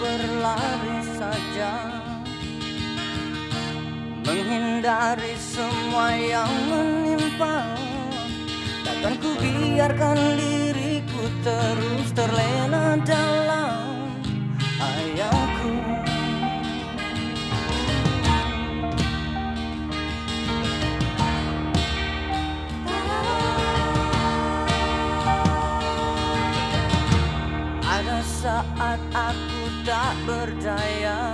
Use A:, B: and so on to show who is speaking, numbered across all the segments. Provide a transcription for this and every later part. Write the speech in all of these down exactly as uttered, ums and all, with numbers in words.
A: berlari saja, menghindari semua yang menimpa. Takkan ku biarkan diriku terus terlena dalam ayahku. Ada saat aku tak berdaya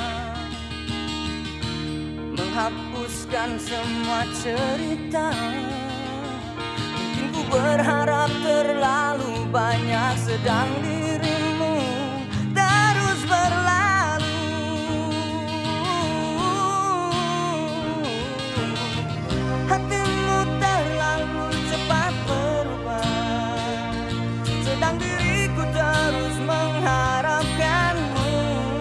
A: menghapuskan semua cerita. Mungkin ku berharap terlalu banyak, sedang dirimu terus berlalu. Hatimu terlalu cepat berubah, sedang diriku terus mengharapkanmu.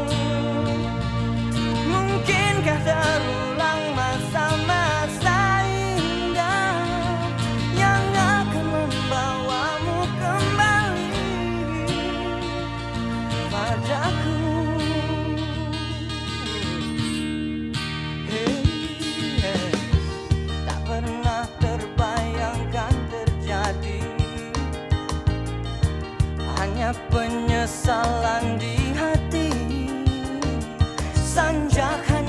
A: Mungkinkah terulang masa-masa indah yang akan membawamu kembali padaku? Hey, hey. Tak pernah terbayangkan terjadi, hanya penyesalan di hati. Sanjak